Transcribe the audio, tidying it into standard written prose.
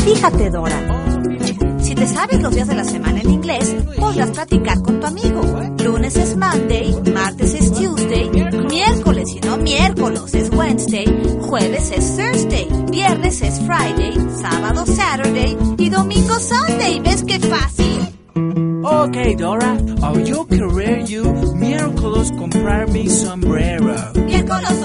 Fíjate, Dora. Si te sabes los días de la semana en inglés, podrás platicar con tu amigo. Lunes es Monday, martes es Tuesday, miércoles y no miércoles es Wednesday, jueves es Thursday, viernes es Friday, sábado Saturday y domingo Sunday. ¿Ves qué fácil? Okay, Dora, yo querer you miércoles comprar mi sombrero. Miércoles